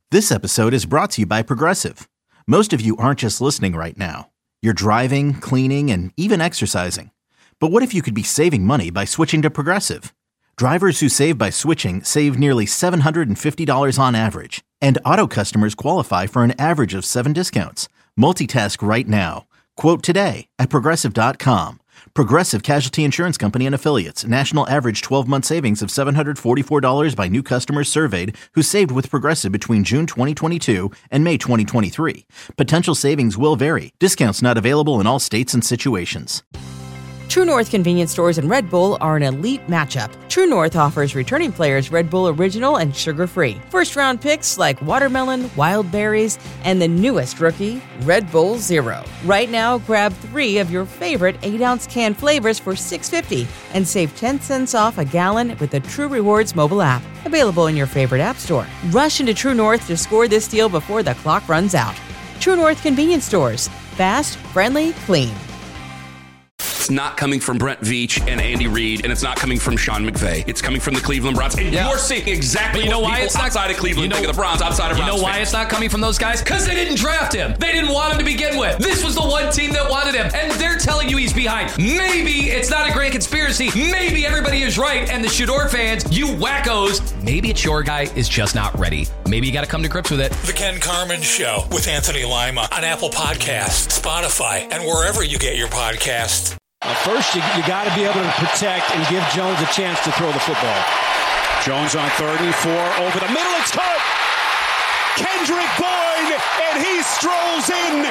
This episode is brought to you by Progressive. Most of you aren't just listening right now. You're driving, cleaning, and even exercising. But what if you could be saving money by switching to Progressive? Drivers who save by switching save nearly $750 on average. And auto customers qualify for an average of 7 discounts. Multitask right now. Quote today at Progressive.com. Progressive Casualty Insurance Company and Affiliates. National average 12-month savings of $744 by new customers surveyed who saved with Progressive between June 2022 and May 2023. Potential savings will vary. Discounts not available in all states and situations. True North convenience stores and Red Bull are an elite matchup. True North offers returning players Red Bull Original and sugar-free. First-round picks like watermelon, wild berries, and the newest rookie, Red Bull Zero. Right now, grab 3 of your favorite 8-ounce can flavors for $6.50 and save 10 cents off a gallon with the True Rewards mobile app. Available in your favorite app store. Rush into True North to score this deal before the clock runs out. True North convenience stores. Fast, friendly, clean. It's not coming from Brent Veach and Andy Reid, and it's not coming from Sean McVay. It's coming from the Cleveland Browns. And you're seeing exactly what people outside of Cleveland think of the Browns, outside of Browns. You know why it's not coming from those guys? Because they didn't draft him. They didn't want him to begin with. This was the one team that wanted him, and they're telling you he's behind. Maybe it's not a great conspiracy. Maybe everybody is right, and the Shador fans, you wackos, maybe it's your guy is just not ready. Maybe you got to come to grips with it. The Ken Carman Show with Anthony Lima on Apple Podcasts, Spotify, and wherever you get your podcasts. First, you got to be able to protect and give Jones a chance to throw the football. Jones on 34, over the middle, it's caught! Kendrick Bourne, and he strolls in!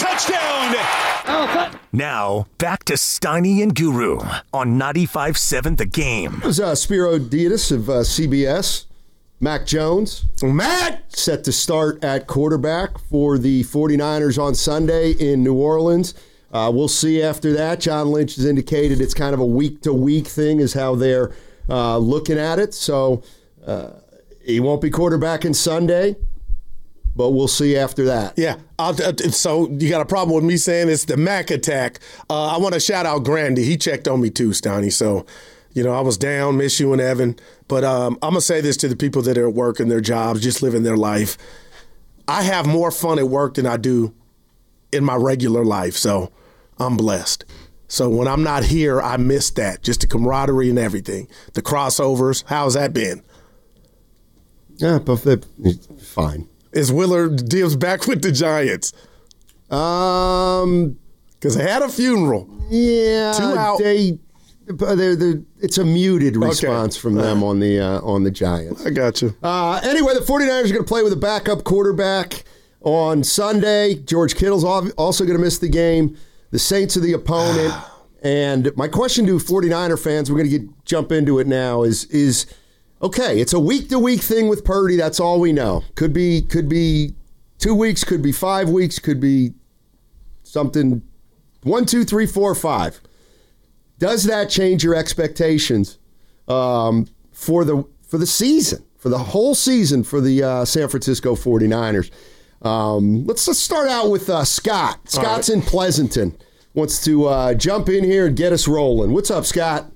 Touchdown! Now, back to Steiny and Guru on 95.7 The Game. It was Spiro Dietis of CBS. Mac Jones. Matt! Set to start at quarterback for the 49ers on Sunday in New Orleans. We'll see after that. John Lynch has indicated it's kind of a week-to-week thing is how they're looking at it. So he won't be quarterbacking Sunday, but we'll see after that. Yeah. So you got a problem with me saying it's the Mac attack. I want to shout out Grandy. He checked on me too, Stoney. So, I was down, miss you and Evan. But I'm going to say this to the people that are working their jobs, just living their life. I have more fun at work than I do in my regular life. So I'm blessed. So when I'm not here, I miss that. Just the camaraderie and everything. The crossovers. How's that been? Yeah, but fine. Is Willard Dibbs back with the Giants? Because they had a funeral. Yeah, 2 out. It's a muted response from them on the Giants. I got you. Anyway, the 49ers are going to play with a backup quarterback on Sunday. George Kittle's also going to miss the game. The Saints are the opponent. And my question to 49er fans, we're going to jump into it now, is okay, it's a week-to-week thing with Purdy. That's all we know. Could be 2 weeks, could be 5 weeks, could be something 1, 2, 3, 4, 5. Does that change your expectations for the season, for the whole season for the San Francisco 49ers? Let's start out with Scott. Scott's in Pleasanton. Wants to jump in here and get us rolling. What's up, Scott?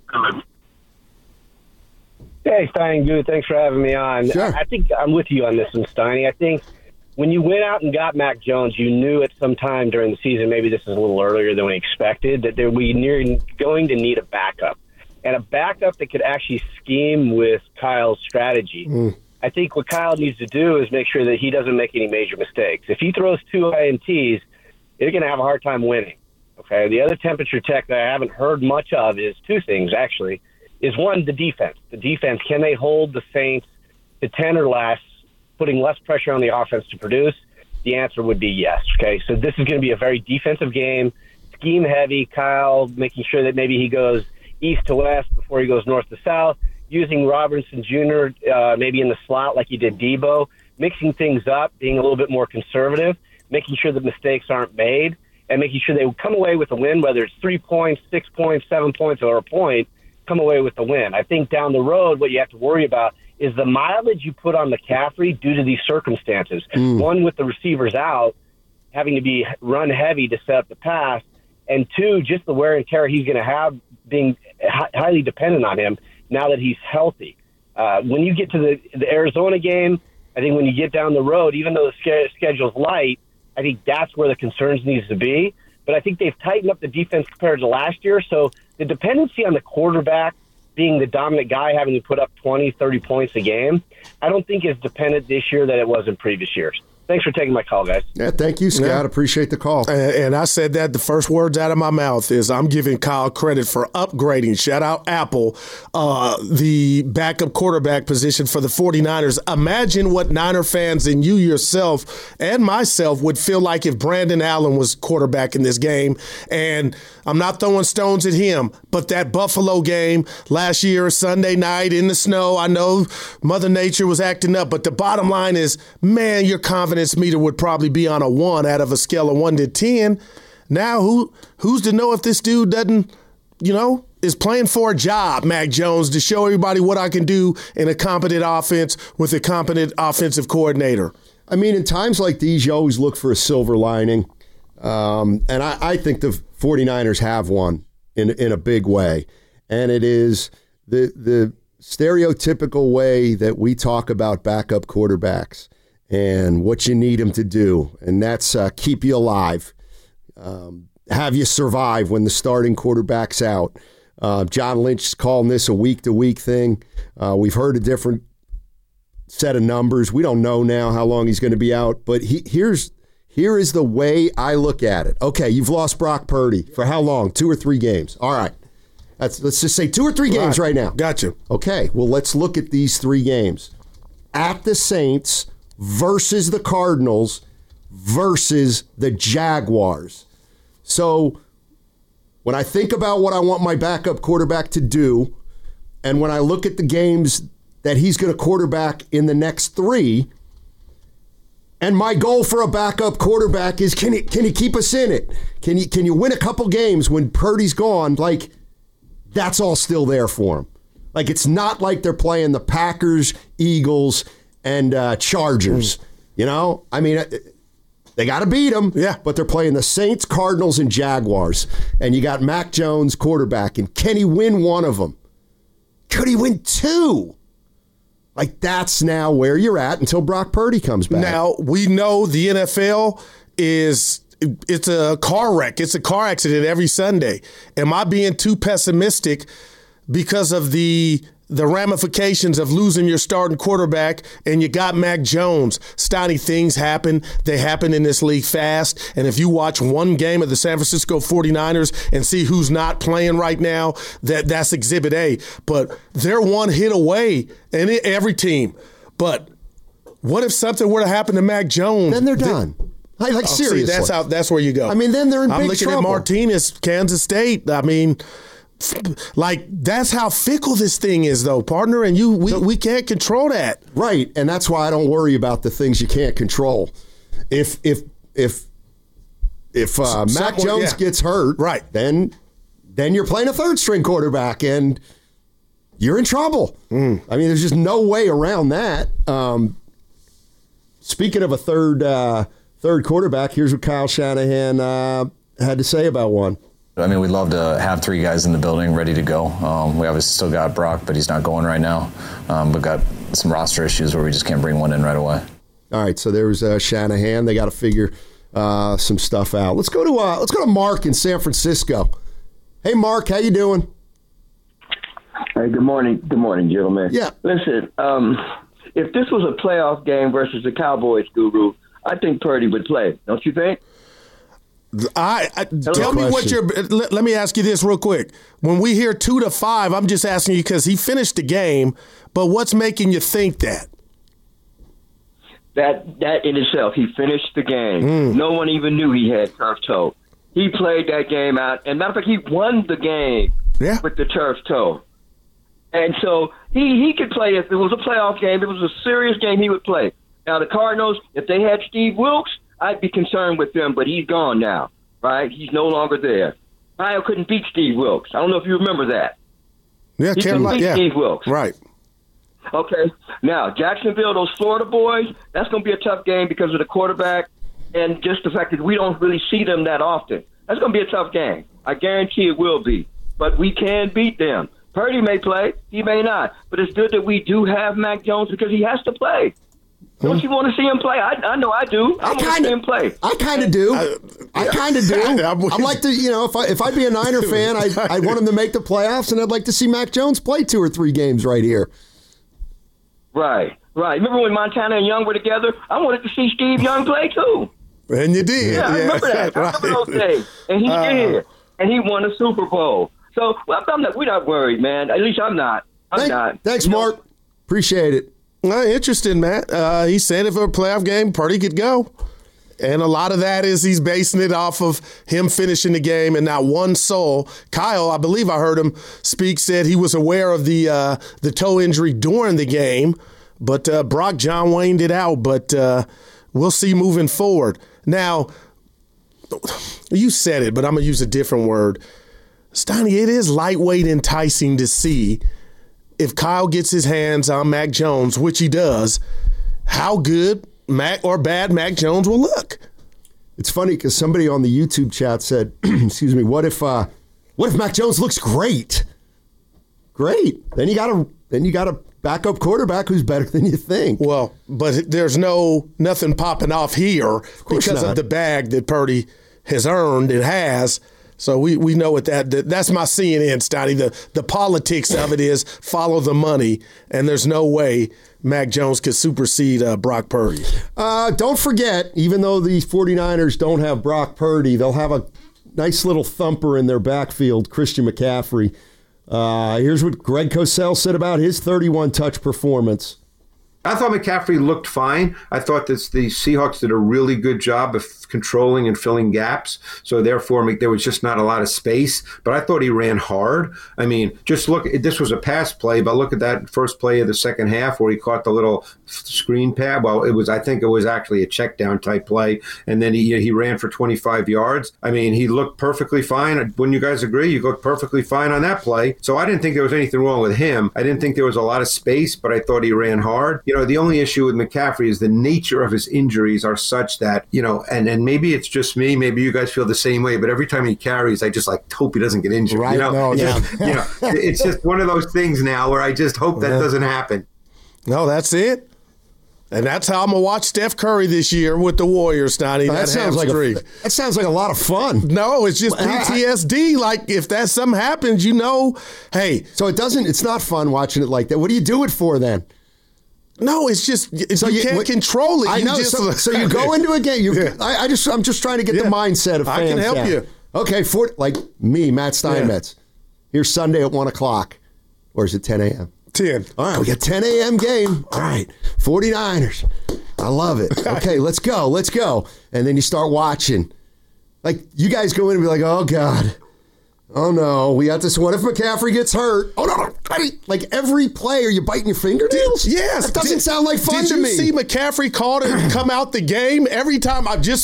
Hey, Steiny, good. Thanks for having me on. Sure. I think I'm with you on this one, Steiny. I think when you went out and got Mac Jones, you knew at some time during the season, maybe this is a little earlier than we expected, that we're going to need a backup. And a backup that could actually scheme with Kyle's strategy. I think what Kyle needs to do is make sure that he doesn't make any major mistakes. If he throws 2 INTs, they're going to have a hard time winning. Okay. The other temperature check that I haven't heard much of is 2 things, actually. Is one, the defense. The defense, can they hold the Saints to 10 or less, putting less pressure on the offense to produce? The answer would be yes. Okay. So this is going to be a very defensive game, scheme heavy. Kyle making sure that maybe he goes east to west before he goes north to south, using Robinson Jr. Maybe in the slot like he did Debo, mixing things up, being a little bit more conservative, making sure that mistakes aren't made, and making sure they come away with a win, whether it's 3 points, 6 points, 7 points, or a point, come away with the win. I think down the road, what you have to worry about is the mileage you put on McCaffrey due to these circumstances. One, with the receivers out, having to be run heavy to set up the pass, and 2, just the wear and tear he's going to have being highly dependent on him now that he's healthy. When you get to the Arizona game, I think when you get down the road, even though the schedule's light, I think that's where the concerns needs to be. But I think they've tightened up the defense compared to last year. So the dependency on the quarterback being the dominant guy, having to put up 20, 30 points a game, I don't think is dependent this year that it was in previous years. Thanks for taking my call, guys. Yeah, thank you, Scott. Yeah. Appreciate the call. And I said that the first words out of my mouth is I'm giving Kyle credit for upgrading, shout out Apple, the backup quarterback position for the 49ers. Imagine what Niner fans and you yourself and myself would feel like if Brandon Allen was quarterback in this game. And I'm not throwing stones at him, but that Buffalo game last year, Sunday night in the snow, I know Mother Nature was acting up, but the bottom line is, man, your confidence meter would probably be on a 1 out of a scale of 1 to 10. Now, who's to know if this dude doesn't, is playing for a job, Mac Jones, to show everybody what I can do in a competent offense with a competent offensive coordinator. I mean, in times like these, you always look for a silver lining. And I think the 49ers have one in a big way. And it is the stereotypical way that we talk about backup quarterbacks and what you need them to do. And that's keep you alive, have you survive when the starting quarterback's out. John Lynch is calling this a week-to-week thing. We've heard a different set of numbers. We don't know now how long he's going to be out. But here is the way I look at it. Okay, you've lost Brock Purdy. For how long? 2 or 3 games. All right. Let's just say 2 or 3 games right now. Gotcha. Okay, well, let's look at these 3 games. At the Saints versus the Cardinals versus the Jaguars. So when I think about what I want my backup quarterback to do, and when I look at the games that he's going to quarterback in the next 3, and my goal for a backup quarterback is can he keep us in it? Can you win a couple games when Purdy's gone? Like, that's all still there for him. Like, it's not like they're playing the Packers, Eagles, and Chargers. I mean, they got to beat them. Yeah. But they're playing the Saints, Cardinals, and Jaguars. And you got Mac Jones quarterback. And can he win one of them? Could he win 2? Like, that's now where you're at until Brock Purdy comes back. Now, we know the NFL it's a car wreck. It's a car accident every Sunday. Am I being too pessimistic because of the ramifications of losing your starting quarterback and you got Mac Jones? Steiny, things happen. They happen in this league fast. And if you watch one game of the San Francisco 49ers and see who's not playing right now, that's Exhibit A. But they're one hit away, and every team. But what if something were to happen to Mac Jones? Then they're done. Seriously. See, that's where you go. I mean, then they're in big trouble. I'm looking at Martinez, Kansas State. I mean, like, that's how fickle this thing is, though, partner, and we can't control that. Right, and that's why I don't worry about the things you can't control. If Mac Jones gets hurt, right, then you're playing a third-string quarterback, and you're in trouble. I mean, there's just no way around that. Speaking of a third quarterback, here's what Kyle Shanahan had to say about one. I mean, we'd love to have 3 guys in the building ready to go. We obviously still got Brock, but he's not going right now. We've got some roster issues where we just can't bring one in right away. All right, so there's Shanahan. They got to figure some stuff out. Let's go to Mark in San Francisco. Hey, Mark, how you doing? Hey, good morning. Good morning, gentlemen. Yeah. Listen, if this was a playoff game versus the Cowboys, Guru, I think Purdy would play. Don't you think? Tell me what let me ask you this real quick. When we hear 2-5, I'm just asking you because he finished the game, but what's making you think that? That in itself, he finished the game. No one even knew he had turf toe. He played that game out, and matter of fact, he won the game with the turf toe. And so he could play if it was a playoff game. If it was a serious game, he would play. Now, the Cardinals, if they had Steve Wilks, I'd be concerned with them, but he's gone now, right? He's no longer there. Ohio couldn't beat Steve Wilks. I don't know if you remember that. Yeah, he couldn't beat Steve Wilks. Right. Okay. Now, Jacksonville, those Florida boys, that's going to be a tough game because of the quarterback and just the fact that we don't really see them that often. That's going to be a tough game. I guarantee it will be. But we can beat them. Purdy may play. He may not. But it's good that we do have Mac Jones because he has to play. Don't you want to see him play? I know I do. I want to see him play. I kind of do. I kind of do. I'd like to, if I'd be a Niner fan, I'd want him to make the playoffs, and I'd like to see Mac Jones play 2 or 3 games right here. Right. Remember when Montana and Young were together? I wanted to see Steve Young play too. And you did. Yeah, I remember that. I remember those days. And he did. And he won a Super Bowl. So we're not worried, man. At least I'm not. I'm not. Thanks, Mark. Appreciate it. Interesting, Matt. He said if it were a playoff game, Purdy could go. And a lot of that is he's basing it off of him finishing the game and not one soul. Kyle, I believe I heard him speak, said he was aware of the toe injury during the game, but Brock John waned it out. But we'll see moving forward. Now, you said it, but I'm going to use a different word. Steiny, it is lightweight enticing to see if Kyle gets his hands on Mac Jones, which he does, how good Mac or bad Mac Jones will look. It's funny because somebody on the YouTube chat said, excuse me, what if Mac Jones looks great? Great. Then you got a backup quarterback who's better than you think. Well, but there's nothing popping off here because of the bag that Purdy has earned and has. So we know what that's my CNN, Steiny. The politics of it is follow the money, and there's no way Mac Jones could supersede Brock Purdy. Don't forget, even though the 49ers don't have Brock Purdy, they'll have a nice little thumper in their backfield, Christian McCaffrey. Here's what Greg Cosell said about his 31-touch performance. I thought McCaffrey looked fine. I thought that the Seahawks did a really good job of controlling and filling gaps. So therefore, there was just not a lot of space. But I thought he ran hard. I mean, just look. This was a pass play, but look at that first play of the second half where he caught the little screen pad. Well, I think it was actually a check down type play, and then he ran for 25 yards. I mean, he looked perfectly fine. Wouldn't you guys agree? You looked perfectly fine on that play. So I didn't think there was anything wrong with him. I didn't think there was a lot of space, but I thought he ran hard. The only issue with McCaffrey is the nature of his injuries are such that, and maybe it's just me, maybe you guys feel the same way, but every time he carries, I just hope he doesn't get injured. Right. It's just one of those things now where I just hope that doesn't happen. No, that's it. And that's how I'm going to watch Steph Curry this year with the Warriors, Steiny. That sounds like a lot of fun. No, it's just PTSD. If that something happens, hey. So it's not fun watching it like that. What do you do it for then? No, it's just you can't control it. I know. So you go into a game. I'm just trying to get the mindset of fans. I can help you. Okay, like me, Matt Steinmetz. Here's Sunday at 1 o'clock. Or is it 10 a.m.? 10. All right, we got 10 a.m. game. All right, 49ers. I love it. Okay, let's go. And then you start watching. You guys go in and be like, oh, God. Oh, no, we got this. What if McCaffrey gets hurt? Oh, no. Every play, are you biting your fingernails? Yes. That doesn't sound like fun to me. Did you see McCaffrey called and come out the game? Every time,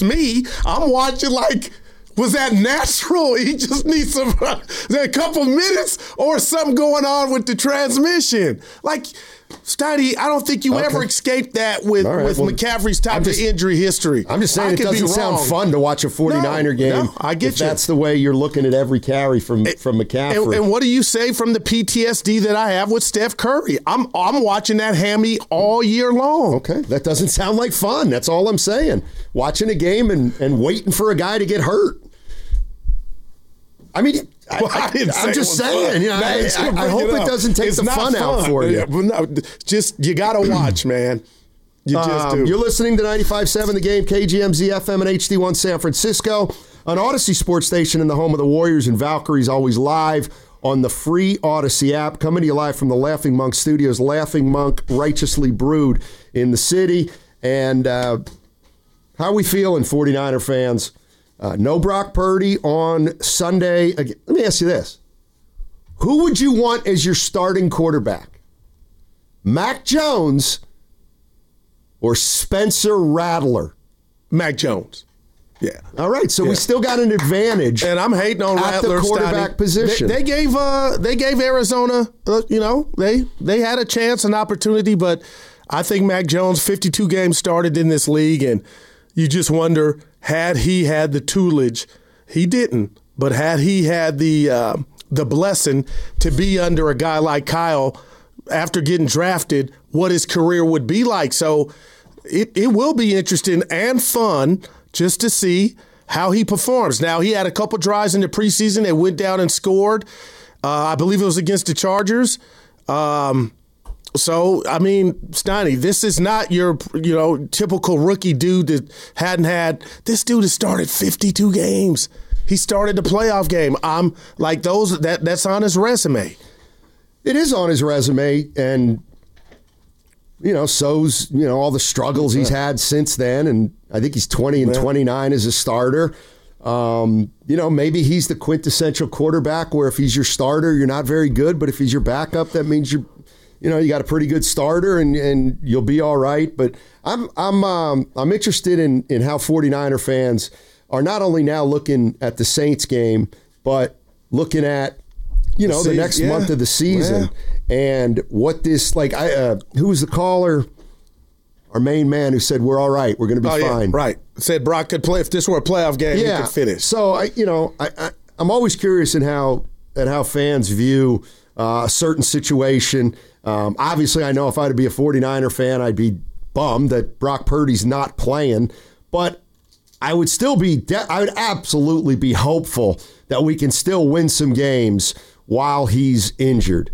I'm watching was that natural? He just needs a couple minutes or something going on with the transmission. Steiny, I don't think you ever escaped that with McCaffrey's type of injury history. I'm just saying it doesn't sound fun to watch a 49er game. No, I get you. That's the way you're looking at every carry from McCaffrey. And what do you say from the PTSD that I have with Steph Curry? I'm watching that hammy all year long. Okay, that doesn't sound like fun. That's all I'm saying. Watching a game and waiting for a guy to get hurt. I mean, I'm just saying. I hope it doesn't take the fun out for you. You got to watch, man. You just do. You're listening to 95.7 The Game, KGMZ FM and HD1 San Francisco, on Odyssey Sports Station in the home of the Warriors, and Valkyrie's always live on the free Odyssey app. Coming to you live from the Laughing Monk Studios, Laughing Monk, righteously brewed in the city. And how are we feeling, 49er fans? No Brock Purdy on Sunday. Let me ask you this. Who would you want as your starting quarterback? Mac Jones or Spencer Rattler? Mac Jones. Yeah. All right, so we still got an advantage. And I'm hating on Rattler, at the quarterback position. They gave Arizona, they had a chance, an opportunity, but I think Mac Jones, 52 games started in this league, and you just wonder, had he had the tutelage, he didn't, but had he had the blessing to be under a guy like Kyle after getting drafted, what his career would be like. So it will be interesting and fun just to see how he performs. Now, he had a couple drives in the preseason. They went down and scored. I believe it was against the Chargers. So, I mean, Steiny, this is not your, typical rookie dude that hadn't had. This dude has started 52 games. He started the playoff game. I'm like that's on his resume. It is on his resume, and so's all the struggles he's had since then. And I think he's 20-29 as a starter. Maybe he's the quintessential quarterback where if he's your starter, you're not very good, but if he's your backup, that means you got a pretty good starter and you'll be all right. But I'm interested in how 49er fans are not only now looking at the Saints game, but looking at the next month of the season and what this who was the caller? Our main man who said we're all right, we're going to be fine. Right, said Brock could play if this were a playoff game. He could finish. So I'm always curious in how fans view a certain situation. Obviously, I know if I had to be a 49er fan, I'd be bummed that Brock Purdy's not playing, but I would still be. I would absolutely be hopeful that we can still win some games while he's injured.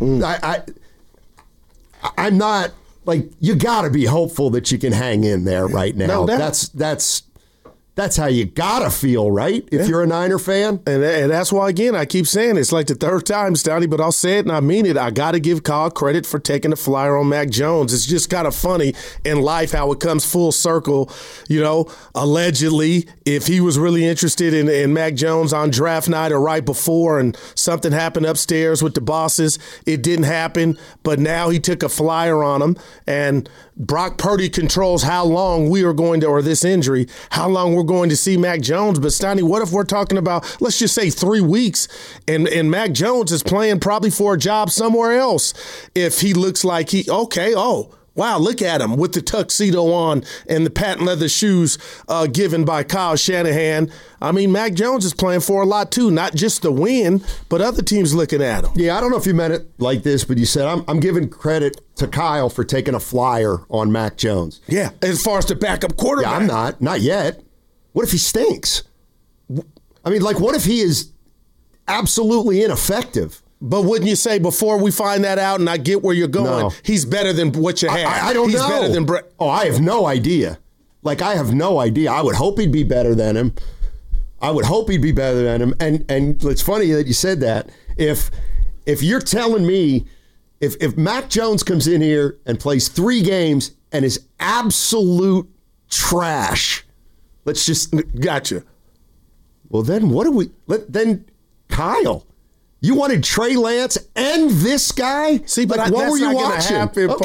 I'm not. You got to be hopeful that you can hang in there right now. No, that's how you got to feel, right? If you're a Niner fan. And that's why, again, I keep saying it's like the third time, Stoney, but I'll say it and I mean it. I got to give Kyle credit for taking the flyer on Mac Jones. It's just kind of funny in life how it comes full circle. Allegedly, if he was really interested in Mac Jones on draft night or right before and something happened upstairs with the bosses, it didn't happen. But now he took a flyer on him, and Brock Purdy controls how long we are going to, or this injury, how long we're going to see Mac Jones. But Steiny, what if we're talking about, let's just say 3 weeks, and Mac Jones is playing probably for a job somewhere else if he looks like wow, look at him with the tuxedo on and the patent leather shoes given by Kyle Shanahan. I mean, Mac Jones is playing for a lot too, not just the win, but other teams looking at him. Yeah, I don't know if you meant it like this, but you said, I'm giving credit to Kyle for taking a flyer on Mac Jones. Yeah, as far as the backup quarterback. Yeah, I'm not yet. What if he stinks? I mean, what if he is absolutely ineffective? But wouldn't you say before we find that out, and I get where you're going, he's better than what you have? I don't know. He's better than Brett. Oh, I have no idea. I have no idea. I would hope he'd be better than him. And it's funny that you said that. If you're telling me, if Mac Jones comes in here and plays 3 games and is absolute trash, let's just... Gotcha. Well, then what do we... Then Kyle... You wanted Trey Lance and this guy? See, but what were you watching?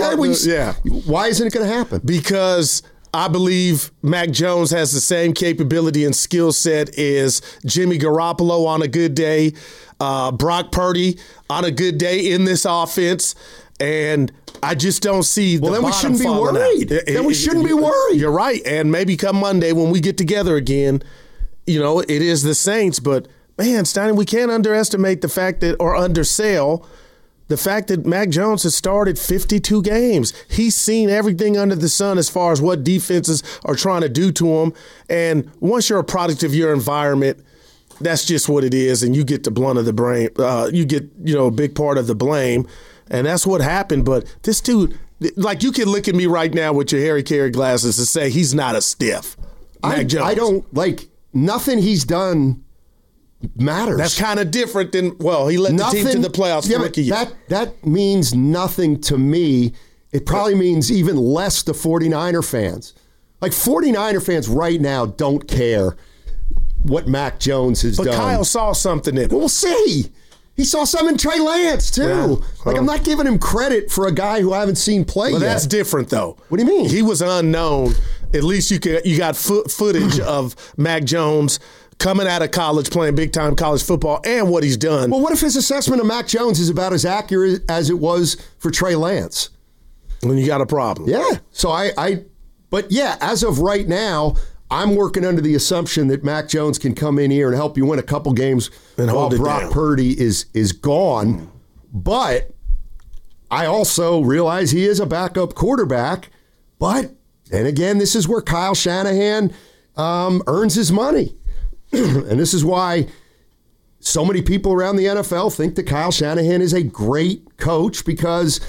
Why isn't it going to happen? Because I believe Mac Jones has the same capability and skill set as Jimmy Garoppolo on a good day, Brock Purdy on a good day in this offense, and I just don't see the bottom falling out. Then we shouldn't be worried. You're right, and maybe come Monday when we get together again, it is the Saints, but... Man, Steiner, we can't underestimate the fact that, or undersell the fact that Mac Jones has started 52 games. He's seen everything under the sun as far as what defenses are trying to do to him. And once you're a product of your environment, that's just what it is. And you get the blunt of the brain. You get, a big part of the blame. And that's what happened. But this dude, you can look at me right now with your Harry Carey glasses and say he's not a stiff. Mac Jones. I don't, nothing he's done matters. That's kind of different than, he led the team to the playoffs for rookie year. That means nothing to me. It probably means even less to 49er fans. 49er fans right now don't care what Mac Jones has done. But Kyle saw something in it. We'll see. He saw something in Trey Lance, too. Yeah. I'm not giving him credit for a guy who I haven't seen play yet. That's different, though. What do you mean? He was unknown. At least you got footage of Mac Jones coming out of college, playing big-time college football, and what he's done. Well, what if his assessment of Mac Jones is about as accurate as it was for Trey Lance? Then you got a problem. Yeah. So but as of right now, I'm working under the assumption that Mac Jones can come in here and help you win a couple games while Brock Purdy is gone. But I also realize he is a backup quarterback, but And again, this is where Kyle Shanahan earns his money. And this is why so many people around the NFL think that Kyle Shanahan is a great coach, because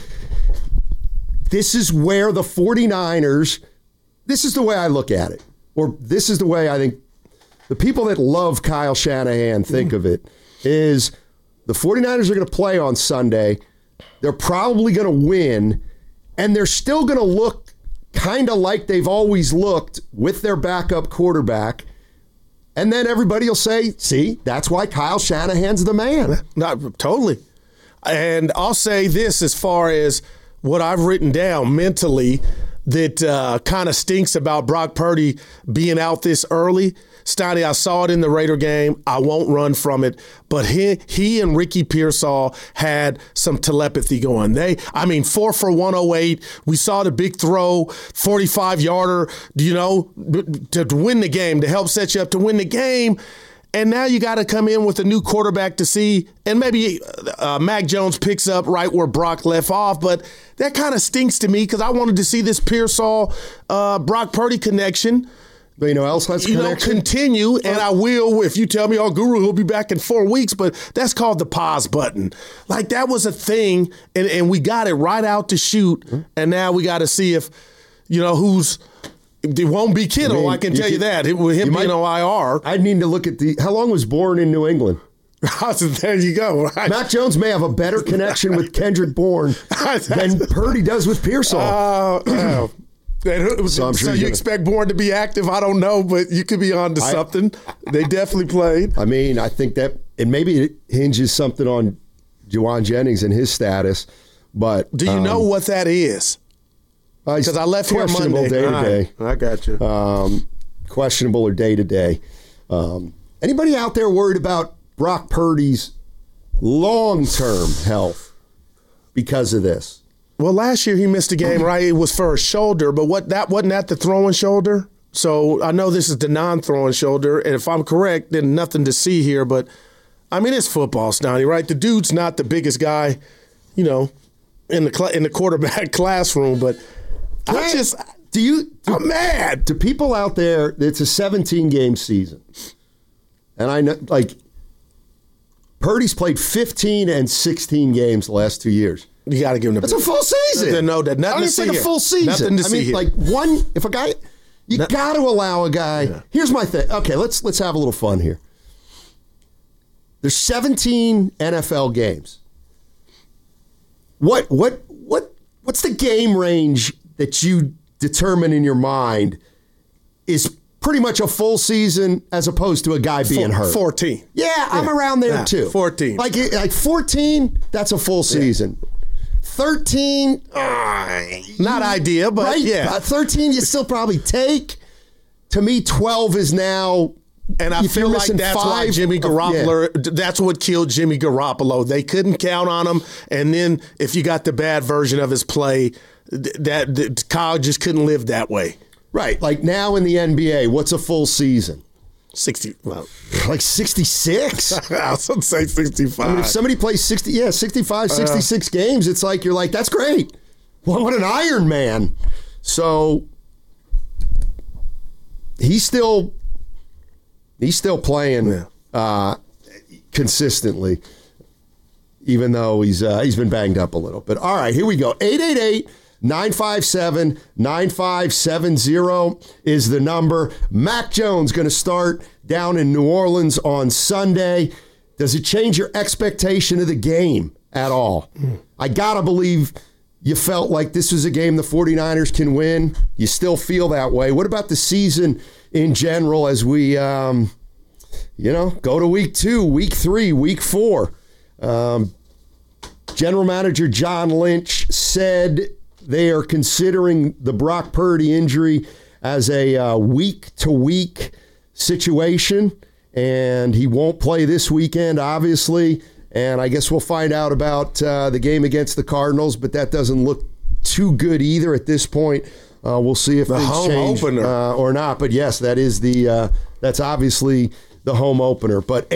this is where the 49ers, this is the way I look at it, or this is the way I think the people that love Kyle Shanahan think of it, is the 49ers are going to play on Sunday. They're probably going to win, and they're still going to look kind of like they've always looked with their backup quarterback. And then everybody will say, see, that's why Kyle Shanahan's the man. Totally. And I'll say this as far as what I've written down mentally that kind of stinks about Brock Purdy being out this early. Steiny, I saw it in the Raider game. I won't run from it. But he and Ricky Pearsall had some telepathy going. 4 for 108. We saw the big throw, 45-yarder, to win the game, to help set you up to win the game. And now you got to come in with a new quarterback to see, and maybe Mac Jones picks up right where Brock left off. But that kind of stinks to me, because I wanted to see this Pearsall-Brock Purdy connection. But else has connection? Continue, and I will if you tell me, Guru, he'll be back in 4 weeks, but that's called the pause button. Like, that was a thing, and we got it right out to shoot, and now we got to see if, who's – it won't be Kittle, I can tell you that. With him being on IR. I'd need to look at how long was Bourne in New England? There you go. Right. Mac Jones may have a better connection with Kendrick Bourne than Purdy does with Pearsall. So you expect Bourne to be active? I don't know, but you could be on to something. They definitely played. I think that, and maybe it hinges something on Juwan Jennings and his status. But do you know what that is? Because I left here Monday. Day to day. I got you. Questionable or day to day. Anybody out there worried about Brock Purdy's long-term health because of this? Well, last year he missed a game, right? It was for a shoulder, but wasn't that the throwing shoulder? So I know this is the non-throwing shoulder, and if I'm correct, then nothing to see here. But it's football, Stoney, right? The dude's not the biggest guy, in the quarterback classroom, but I'm mad. To people out there, it's a 17-game season. And I know, Purdy's played 15 and 16 games the last 2 years. You got to give him That's a full season. Nothing to see here. A full season. Nothing to see here. If a guy, you got to allow a guy. Yeah. Here's my thing. Okay, let's have a little fun here. There's 17 NFL games. What's the game range that you determine in your mind is pretty much a full season as opposed to a guy being hurt? 14. Yeah, I'm around there too. 14. Like 14, that's a full season. 13, not idea, but right? Yeah. 13 you still probably take. To me, 12 is now. And I feel like that's why Jimmy Garoppolo, that's what killed Jimmy Garoppolo. They couldn't count on him. And then if you got the bad version of his play, that Kyle just couldn't live that way. Right. Like now in the NBA, what's a full season? 60. Well, like 66? I was going to say 65. If somebody plays 65, 66 games, it's like, you're like, that's great. Well, what an Iron Man. So he's still playing consistently, even though he's been banged up a little. But all right, here we go. 888-957-9570 is the number. Mac Jones going to start down in New Orleans on Sunday. Does it change your expectation of the game at all? I got to believe you felt like this was a game the 49ers can win. You still feel that way. What about the season in general as we, go to week 2, week 3, week 4? General Manager John Lynch said they are considering the Brock Purdy injury as a week-to-week situation, and he won't play this weekend, obviously. And I guess we'll find out about the game against the Cardinals, but that doesn't look too good either at this point. We'll see if things change or not. But yes, that is that's obviously the home opener. But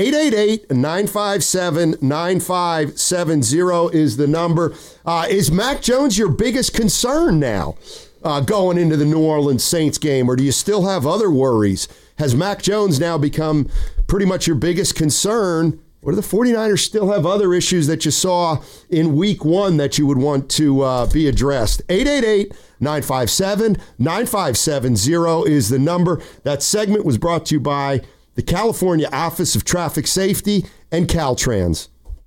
888-957-9570 is the number. Is Mac Jones your biggest concern now? going into the New Orleans Saints game, or do you still have other worries? Has Mac Jones now become pretty much your biggest concern, or do the 49ers still have other issues that you saw in week one that you would want to be addressed? 888-957-9570 is the number. That segment was brought to you by the California Office of Traffic Safety and Caltrans.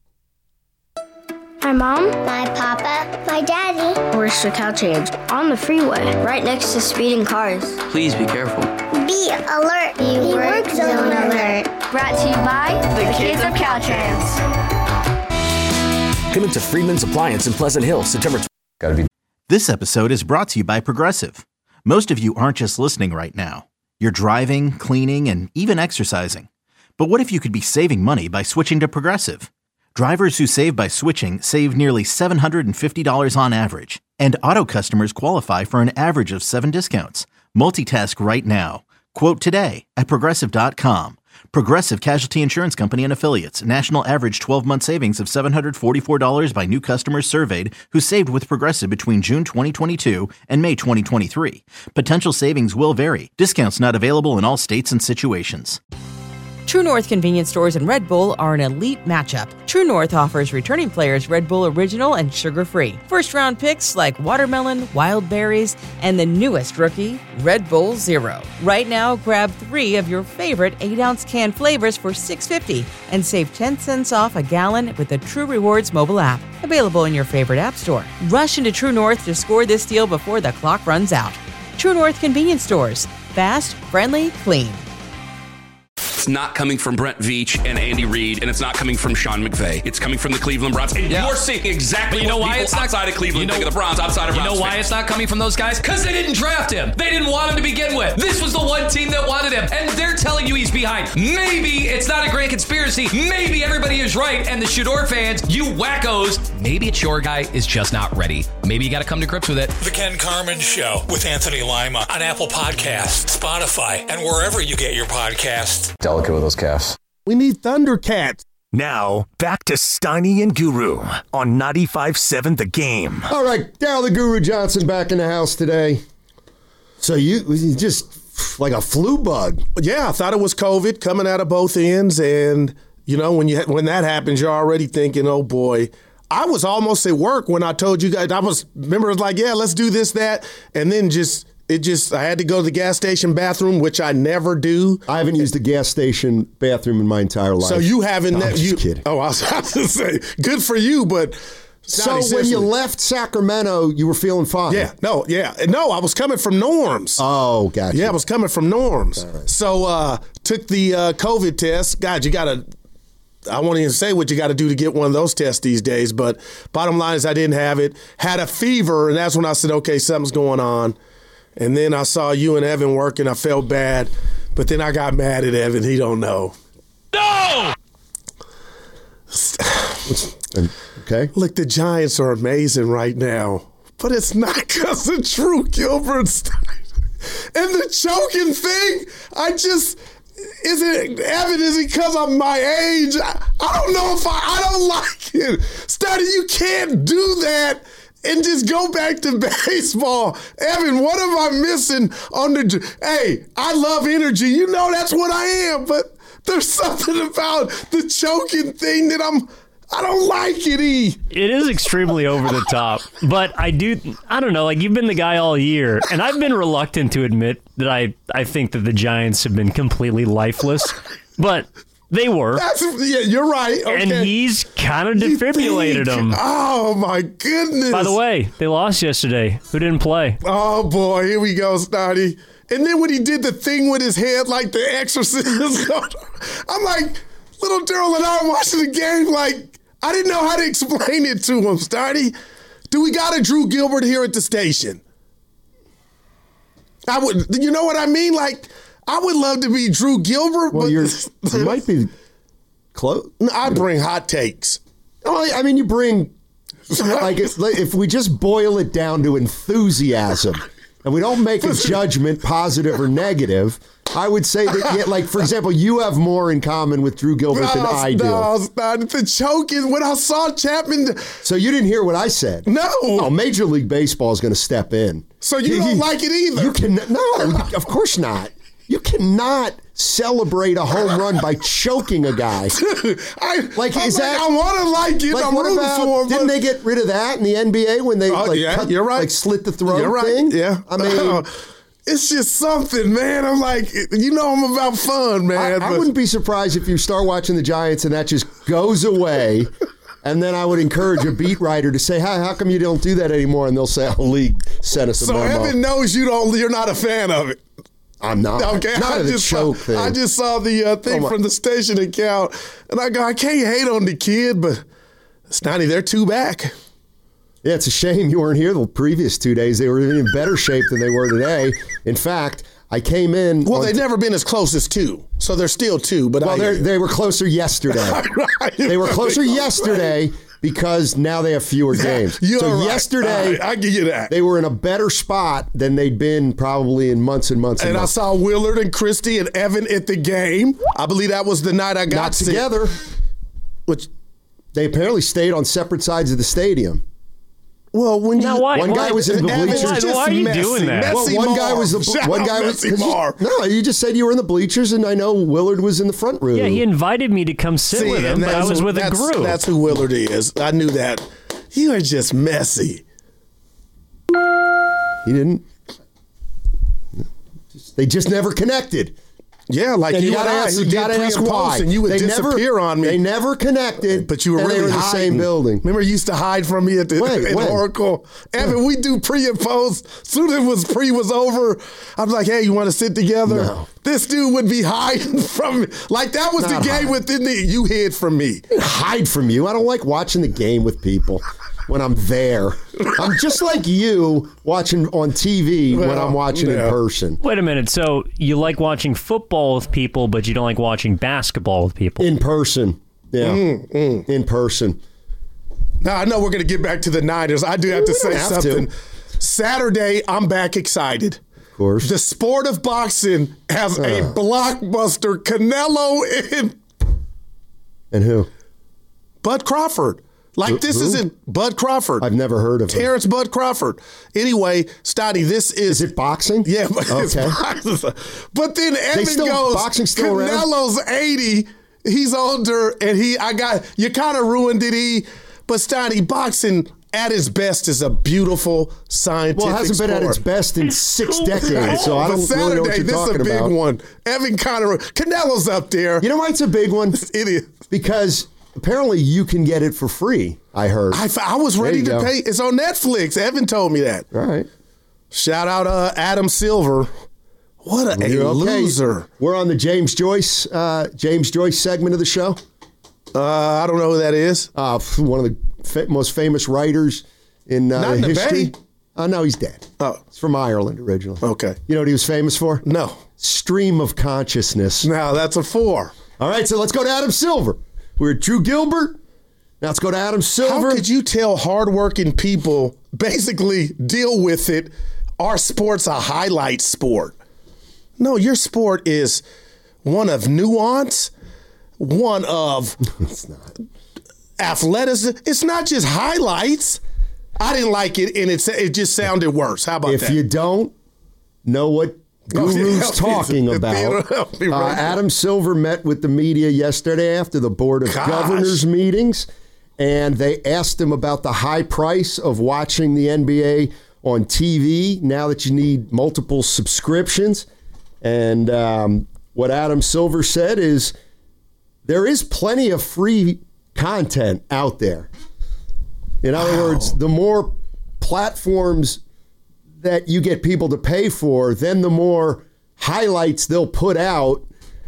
My mom, my papa, my daddy works for Caltrans on the freeway, right next to speeding cars. Please be careful. Be alert. Be work zone alert. Brought to you by the kids of Caltrans. Coming to Freeman's Appliance in Pleasant Hill, September 20th. This episode is brought to you by Progressive. Most of you aren't just listening right now. You're driving, cleaning, and even exercising. But what if you could be saving money by switching to Progressive? Drivers who save by switching save nearly $750 on average, and auto customers qualify for an average of 7 discounts. Multitask right now. Quote today at Progressive.com. Progressive Casualty Insurance Company and Affiliates. National average 12-month savings of $744 by new customers surveyed who saved with Progressive between June 2022 and May 2023. Potential savings will vary. Discounts not available in all states and situations. True North convenience stores and Red Bull are an elite matchup. True North offers returning players Red Bull Original and sugar-free. First-round picks like watermelon, wild berries, and the newest rookie, Red Bull Zero. Right now, grab 3 of your favorite 8-ounce can flavors for $6.50 and save 10 cents off a gallon with the True Rewards mobile app. Available in your favorite app store. Rush into True North to score this deal before the clock runs out. True North convenience stores. Fast, friendly, clean. It's not coming from Brent Veach and Andy Reid, and it's not coming from Sean McVay. It's coming from the Cleveland Browns. And you're seeing exactly what people outside of Cleveland think of the Browns, outside of Browns. You know why fans. it's not coming from those guys? Because they didn't draft him. They didn't want him to begin with. This was the one team that wanted him, and they're telling you he's behind. Maybe it's not a grand conspiracy. Maybe everybody is right, and the Shador fans, you wackos, maybe it's your guy is just not ready. Maybe you got to come to grips with it. The Ken Carman Show with Anthony Lima on Apple Podcasts, Spotify, and wherever you get your podcasts. Delicate with those calves. We need Thundercats. Now, back to Steiny and Guru on 95.7 The Game. All right, Daryl the Guru Johnson back in the house today. So you just like a flu bug. Yeah, I thought it was COVID coming out of both ends. And, you know, when that happens, you're already thinking, oh, boy. I was almost at work when I told you guys. I was like, yeah, let's do this, that. And then I had to go to the gas station bathroom, which I never do. I haven't used a gas station bathroom in my entire life. So you haven't. I'm just kidding. Oh, I was about to say, good for you, but. So when you left Sacramento, you were feeling fine? Yeah, no, I was coming from Norms. Oh, gotcha. Yeah, I was coming from Norms. Right. So took the COVID test. God, I won't even say what you got to do to get one of those tests these days, but bottom line is I didn't have it. Had a fever, and that's when I said, okay, something's going on. And then I saw you and Evan working. I felt bad, but then I got mad at Evan. He don't know. No! Okay. Look, the Giants are amazing right now, but it's not because of Drew Gilbert. And the choking thing, is it because of my age? I don't know if I don't like it. Study, you can't do that and just go back to baseball. Evan, what am I missing on the... Hey, I love energy. You know that's what I am, but there's something about the choking thing that I don't like it, E. It is extremely over the top, but I don't know, like you've been the guy all year, and I've been reluctant to admit that I think that the Giants have been completely lifeless, but they were. Yeah, you're right. Okay. And he's kind of defibrillated them. Oh, my goodness. By the way, they lost yesterday. Who didn't play? Oh, boy, here we go, Snotty. And then when he did the thing with his head like the Exorcist, I'm like, little Daryl and I are watching the game like, I didn't know how to explain it to him, Snotty. Do we got a Drew Gilbert here at the station? You know what I mean? Like, I would love to be Drew Gilbert, well, but you might be close. I bring hot takes. I mean, you bring like if we just boil it down to enthusiasm, and we don't make a judgment, positive or negative. I would say that, yeah, like, for example, you have more in common with Drew Gilbert than I do. No, the choke is when I saw Chapman. So you didn't hear what I said? No. Oh, Major League Baseball is going to step in. So you don't like it either? You can no, of course not. You cannot celebrate a home run by choking a guy. I want to like it. Like, I'm rooting for him. Didn't they get rid of that in the NBA when they you're right. like slit the throat You're right. thing? Yeah. I mean, it's just something, man. I'm like, I'm about fun, man. I wouldn't be surprised if you start watching the Giants and that just goes away. And then I would encourage a beat writer to say, "How come you don't do that anymore?" And they'll say, "Oh, league sent us a memo." So Evan knows you're not a fan of it. I'm not. Okay, Not of the choke thing. I just saw the thing from the station account, and I go, I can't hate on the kid, but Stoney, they're 2 back. Yeah, it's a shame you weren't here the previous 2 days. They were in better shape than they were today. In fact, I came in. Well, they've never been as close as 2, so they're still 2. But they were closer yesterday. They were closer yesterday because now they have fewer games. Yesterday, I give you that. They were in a better spot than they'd been probably in months and months. And I saw Willard and Christie and Evan at the game. I believe that was the night I got not together. Which they apparently stayed on separate sides of the stadium. Well, when one guy was in the bleachers. Why are you doing that? Well, one guy was no. You just said you were in the bleachers, and I know Willard was in the front row. Yeah, he invited me to come sit with him, but I was with a group. That's who Willard is. I knew that. You are just messy. He didn't. They just never connected. Yeah, like you gotta ask why. And you would disappear on me. They never connected, but you were really in the same building. Remember, you used to hide from me at Oracle. Evan, we do pre and post. Soon as pre was over, I'm like, hey, you want to sit together? No. This dude would be hiding from me. Like that was the game within you hid from me. Hide from you? I don't like watching the game with people when I'm there. I'm just like you watching on TV when I'm watching in person. Wait a minute. So you like watching football with people, but you don't like watching basketball with people? In person. Yeah. In person. Now, I know we're going to get back to the Niners. I do have to say something. Saturday, I'm back excited. Of course. The sport of boxing has a blockbuster. Canelo and who? Bud Crawford. Like this isn't Bud Crawford. I've never heard of him. Terrence Bud Crawford. Anyway, Stoddy, this is... Is it boxing? Yeah, but it's boxing. But then Evan goes, boxing still Canelo's around? 80, he's older, and you kind of ruined it, But Stoddy, boxing at its best is a beautiful scientific sport. Well, it hasn't been at its best in 6 decades, so I don't really know what you're talking about. This is a big one. Evan Canelo's up there. You know why it's a big one? It is. Because... apparently, you can get it for free, I heard. I was ready to pay. It's on Netflix. Evan told me that. All right. Shout out Adam Silver. What a loser. We're on the James Joyce segment of the show. I don't know who that is. One of the most famous writers in Not in history. The Bay? No, he's dead. Oh. He's from Ireland originally. Okay. You know what he was famous for? No. Stream of consciousness. Now, that's a 4. All right, so let's go to Adam Silver. We're at Drew Gilbert. Now let's go to Adam Silver. How could you tell hardworking people basically deal with it? Our sport's a highlight sport. No, your sport is one of nuance, one of it's not. Athleticism. It's not just highlights. I didn't like it, and it just sounded worse. How about that? If you don't know what Guru's talking about. Adam Silver met with the media yesterday after the Board of Governors meetings, and they asked him about the high price of watching the NBA on TV now that you need multiple subscriptions. And what Adam Silver said is there is plenty of free content out there. In other words, the more platforms that you get people to pay for, then the more highlights they'll put out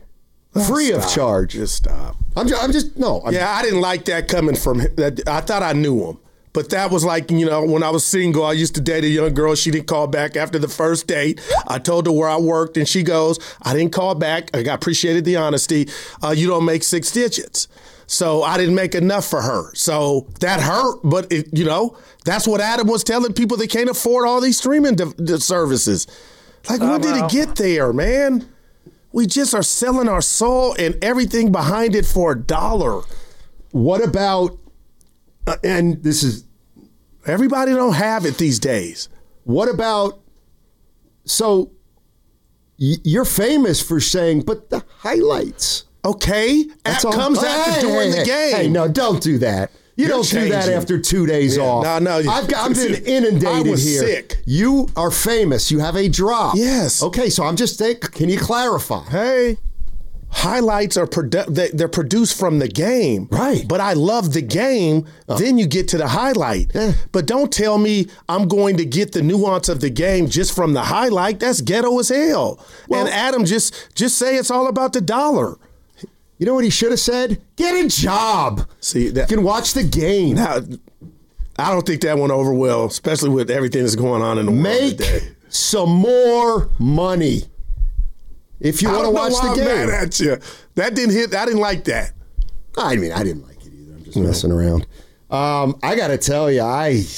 free of charge. Just stop. I didn't like that coming from him. I thought I knew him. But that was like, when I was single, I used to date a young girl. She didn't call back after the first date. I told her where I worked, and she goes, I didn't call back. I appreciated the honesty. You don't make 6 digits. So I didn't make enough for her. So that hurt, but that's what Adam was telling people that can't afford all these streaming services. Like, when did it get there, man? We just are selling our soul and everything behind it for $1. What about, and this is, everybody don't have it these days. What about, so you're famous for saying, but the highlights. Okay, that comes after during the game. Hey, no, don't do that. You don't do that after 2 days off. No. I've been inundated I was here. Sick. You are famous. You have a drop. Yes. Okay, so I'm just saying, can you clarify? Hey, highlights are they're produced from the game. Right. But I love the game. Then you get to the highlight. Yeah. But don't tell me I'm going to get the nuance of the game just from the highlight. That's ghetto as hell. Well, and Adam, just say it's all about the dollar. You know what he should have said? Get a job. See, you can watch the game. Now, I don't think that went over well, especially with everything that's going on in the world today. Make some more money if you want to watch the game. I'm mad at you. That didn't hit. I didn't like that. I mean, I didn't like it either. I'm just messing around. I got to tell you,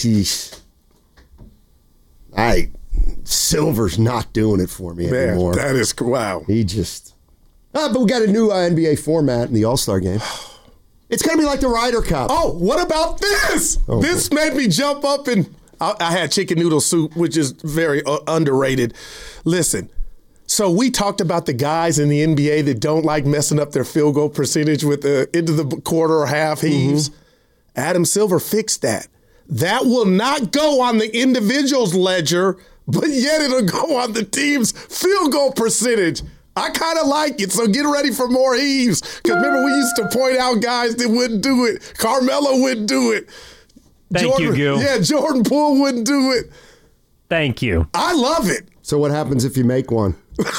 Silver's not doing it for me anymore. That is, wow. He just... but we got a new NBA format in the All-Star game. It's going to be like the Ryder Cup. Oh, what about this? This made me jump up and I had chicken noodle soup, which is very underrated. Listen, so we talked about the guys in the NBA that don't like messing up their field goal percentage with the into the quarter or half heaves. Mm-hmm. Adam Silver fixed that. That will not go on the individual's ledger, but yet it'll go on the team's field goal percentage. I kind of like it, so get ready for more heaves. Because remember, we used to point out guys that wouldn't do it. Carmelo wouldn't do it. Thank you, Gil. Yeah, Jordan Poole wouldn't do it. Thank you. I love it. So what happens if you make one?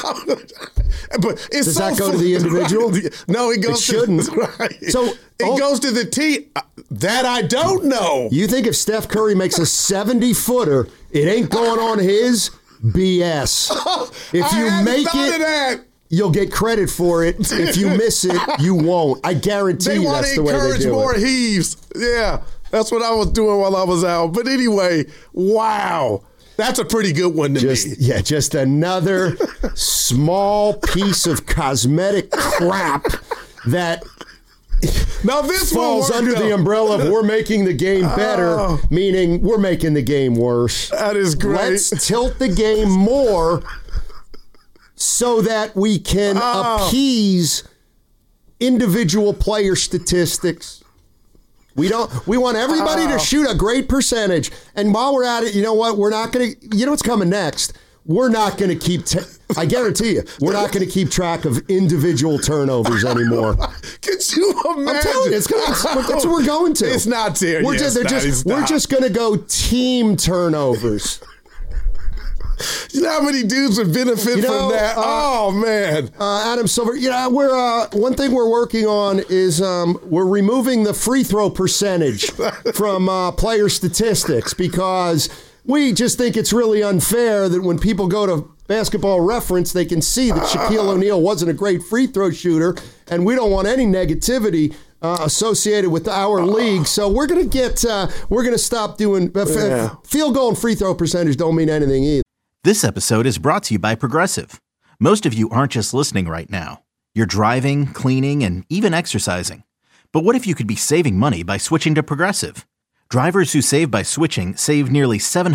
But it's Does that go to the individual? No, it goes. It shouldn't. Right. So it goes to the team. That I don't know. You think if Steph Curry makes a 70-footer, it ain't going on his? BS. If you make it, you'll get credit for it. If you miss it, you won't. I guarantee you that's the way they do it. They want to encourage more heaves. Yeah, that's what I was doing while I was out. But anyway, wow. That's a pretty good one to me. Yeah, just another small piece of cosmetic crap that now this falls under the umbrella of we're making the game better, meaning we're making the game worse. That is great. Let's tilt the game more so that we can appease individual player statistics. We want everybody to shoot a great percentage. And while we're at it, you know what? We're not going to, you know what's coming next? We're not going to keep, I guarantee you, we're not going to keep track of individual turnovers anymore. Could you imagine? I'm telling you, that's what we're going to. It's not there. We're just going to go team turnovers. You know how many dudes would benefit from that? Oh, man. Adam Silver, we're one thing we're working on is we're removing the free throw percentage from player statistics because we just think it's really unfair that when people go to Basketball Reference, they can see that Shaquille O'Neal wasn't a great free throw shooter, and we don't want any negativity associated with our league. So we're going to stop doing field goal and free throw percentage don't mean anything either. This episode is brought to you by Progressive. Most of you aren't just listening right now. You're driving, cleaning, and even exercising. But what if you could be saving money by switching to Progressive? Drivers who save by switching save nearly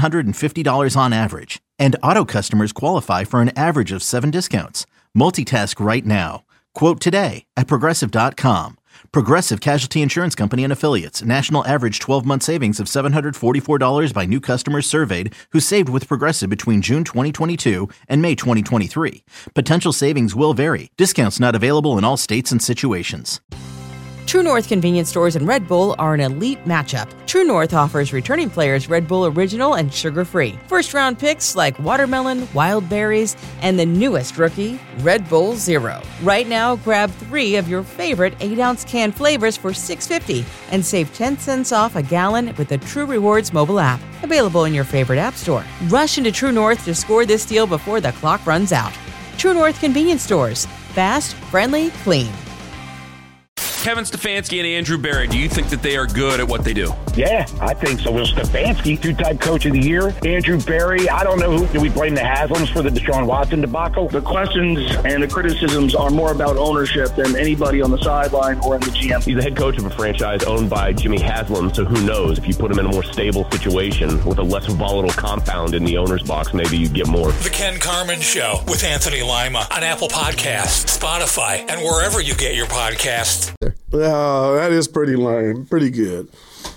$750 on average. And auto customers qualify for an average of 7 discounts. Multitask right now. Quote today at Progressive.com. Progressive Casualty Insurance Company and Affiliates. National average 12-month savings of $744 by new customers surveyed who saved with Progressive between June 2022 and May 2023. Potential savings will vary. Discounts not available in all states and situations. True North convenience stores and Red Bull are an elite matchup. True North offers returning players Red Bull Original and sugar-free. First-round picks like watermelon, wild berries, and the newest rookie, Red Bull Zero. Right now, grab 3 of your favorite 8-ounce can flavors for $6.50 and save 10 cents off a gallon with the True Rewards mobile app. Available in your favorite app store. Rush into True North to score this deal before the clock runs out. True North convenience stores. Fast, friendly, clean. Kevin Stefanski and Andrew Barry, do you think that they are good at what they do? Yeah, I think so. Will Stefanski, two-time coach of the year. Andrew Berry. I don't know who. Do we blame the Haslams for the Deshaun Watson debacle? The questions and the criticisms are more about ownership than anybody on the sideline or in the GM. He's the head coach of a franchise owned by Jimmy Haslam, so who knows? If you put him in a more stable situation with a less volatile compound in the owner's box, maybe you'd get more. The Ken Carman Show with Anthony Lima on Apple Podcasts, Spotify, and wherever you get your podcasts. Oh, that is pretty lame. Pretty good.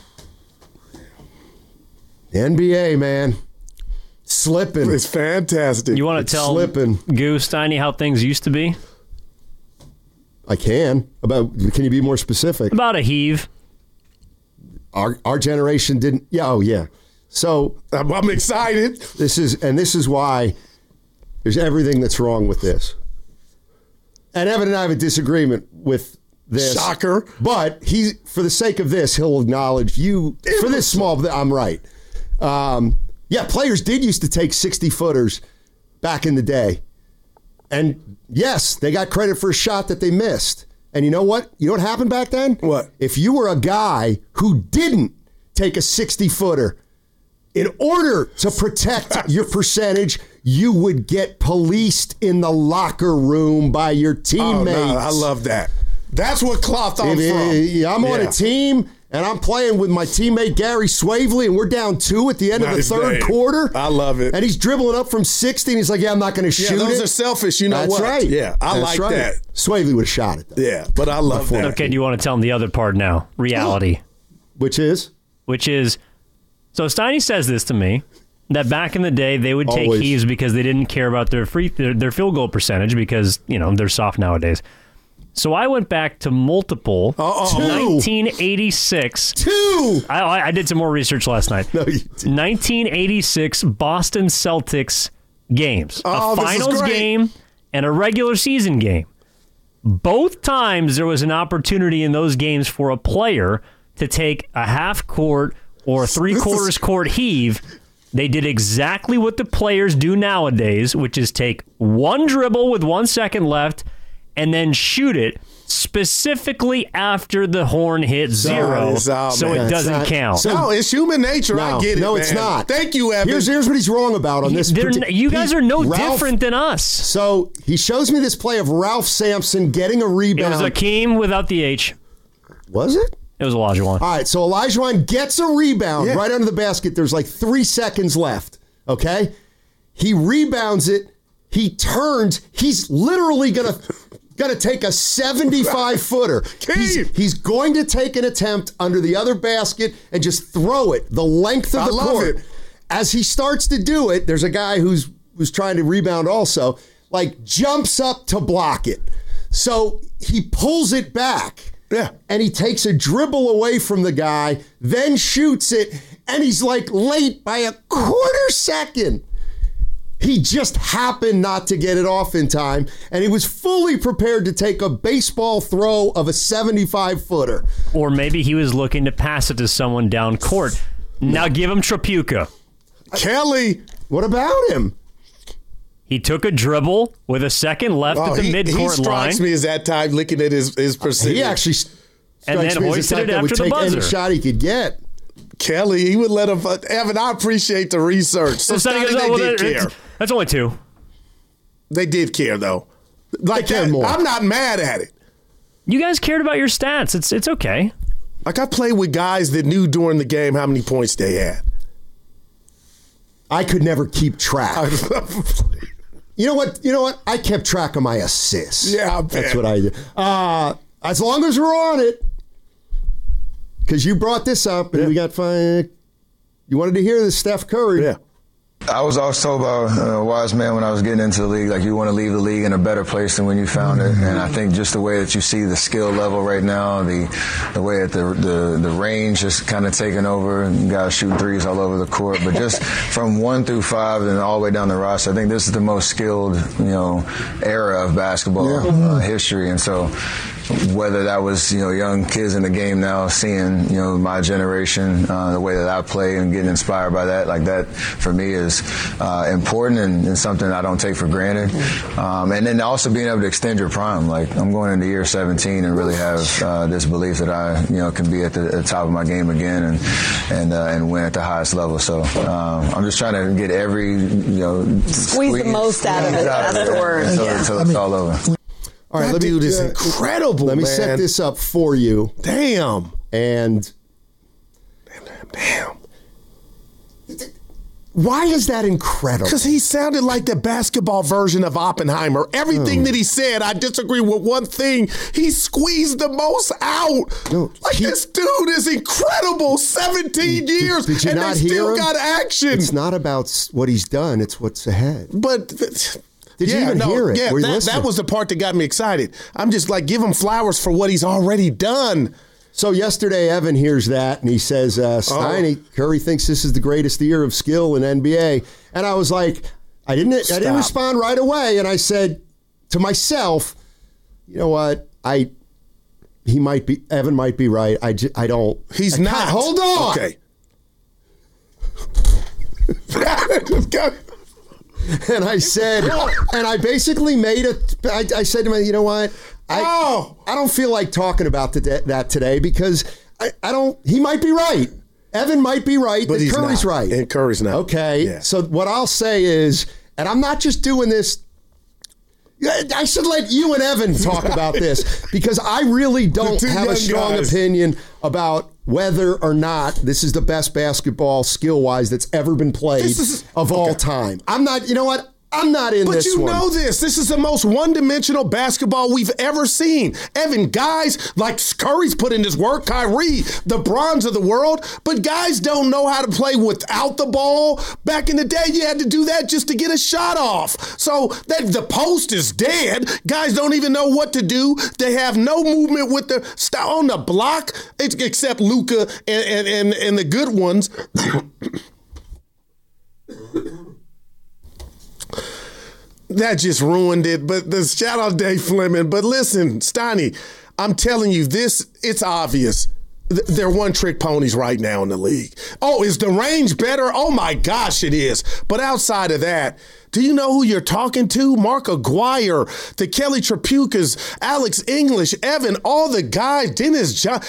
NBA, man. Slipping. It's fantastic. You want to tell Goose Steiny how things used to be? I can. Can you be more specific? About a heave. Our generation didn't. Yeah. Oh, yeah. So I'm excited. This is why there's everything that's wrong with this. And Evan and I have a disagreement with this. Shocker. But for the sake of this, he'll acknowledge you for this small. I'm right. Yeah, players did used to take 60-footers back in the day. And yes, they got credit for a shot that they missed. And you know what? You know what happened back then? What? If you were a guy who didn't take a 60-footer, in order to protect your percentage, you would get policed in the locker room by your teammates. Oh, no, I love that. That's what cloth I'm from. I'm on a team, and I'm playing with my teammate Gary Swavely, and we're down 2 at the end of the third quarter. I love it. And he's dribbling up from 60, and he's like, yeah, I'm not going to shoot it. Those are selfish. You know That's what? Right. Yeah, I like that. Swavely would have shot it, though. Yeah, but I love that. Okay, do you want to tell him the other part now? Reality. Which is, so Steiny says this to me, that back in the day, they would take heaves because they didn't care about their field goal percentage because, they're soft nowadays. So I went back to multiple 1986. I did some more research last night. No, you didn't. 1986 Boston Celtics games. A finals game and a regular season game. Both times there was an opportunity in those games for a player to take a half court or three-quarters court heave. They did exactly what the players do nowadays, which is take one dribble with 1 second left and then shoot it specifically after the horn hits zero, so it doesn't count. No, it's human nature. I get it. No, man. it's not. Thank you, Evan. Here's what he's wrong about on this. You guys are no different than us. So he shows me this play of Ralph Sampson getting a rebound. It was Akeem without the H. Was it? It was Olajuwon. All right, so Olajuwon gets a rebound right under the basket. There's like 3 seconds left, okay? He rebounds it. He turns. He's literally going to take a 75-footer. He's going to take an attempt under the other basket and just throw it the length of the court. As he starts to do it, there's a guy who's trying to rebound also, jumps up to block it. So he pulls it back. Yeah. And he takes a dribble away from the guy, then shoots it, and he's late by a quarter second. He just happened not to get it off in time, and he was fully prepared to take a baseball throw of a 75-footer. Or maybe he was looking to pass it to someone down court. Now give him Trapuka. Kelly. What about him? He took a dribble with a second left at the midcourt line. He strikes me as that type looking at his percentage. He actually and then hoisted it after the buzzer. Any shot he could get. Kelly, he would let him. Evan, I appreciate the research. So they did care. That's only 2. They did care, though. They cared more. I'm not mad at it. You guys cared about your stats. It's okay. I played with guys that knew during the game how many points they had. I could never keep track. You know what? I kept track of my assists. Yeah, I bet. That's what I did. As long as we're on it, because you brought this up, and we got fine. You wanted to hear this, Steph Curry. Yeah. I was always told by a wise man when I was getting into the league, you want to leave the league in a better place than when you found it. And I think just the way that you see the skill level right now, the way that the range is kind of taking over, you guys shooting threes all over the court. But just from 1 through 5 and all the way down the roster, I think this is the most skilled, era of basketball history. And so whether that was, young kids in the game now seeing, my generation, the way that I play and getting inspired by that, like that for me is important and something I don't take for granted. And then also being able to extend your prime. Like I'm going into year 17 and really have this belief that I, can be at the top of my game again and win at the highest level. So I'm just trying to get every, squeeze the most out of it afterwards. Until it's all over. All right, that dude is incredible. Let me set this up for you. Damn. And damn. Why is that incredible? Because he sounded like the basketball version of Oppenheimer. Everything that he said, I disagree with one thing. He squeezed the most out. This dude is incredible. 17 years, did you and not they hear still him? got action. It's not about what he's done. It's what's ahead. But did you even hear it? Yeah, that was the part that got me excited. I'm just like, give him flowers for what he's already done. So yesterday, Evan hears that, and he says, Steiny, Curry thinks this is the greatest year of skill in NBA. And I was like, I didn't respond right away. And I said to myself, you know what? Evan might be right. I don't. He's not. Hold on. Okay. And I said, and I basically I said to him, you know what? I don't feel like talking about that today because he might be right. Evan might be right, but Curry's right. And Curry's not. Okay. Yeah. So what I'll say is, and I'm not just doing this, I should let you and Evan talk about this because I really don't have a strong opinion about whether or not this is the best basketball skill-wise that's ever been played of all time. I'm not, you know what? I'm not in this one. But you know this. This is the most one-dimensional basketball we've ever seen. Evan, guys like Curry's put in his work, Kyrie, the bronze of the world, but guys don't know how to play without the ball. Back in the day, you had to do that just to get a shot off. So the post is dead. Guys don't even know what to do. They have no movement with on the block, except Luka and the good ones. That just ruined it. But the shout out Dave Fleming. But listen, Steiny, I'm telling you, it's obvious. They're one-trick ponies right now in the league. Oh, is the range better? Oh, my gosh, it is. But outside of that, do you know who you're talking to? Mark Aguirre, the Kelly Tripucas, Alex English, Evan, all the guys, Dennis John.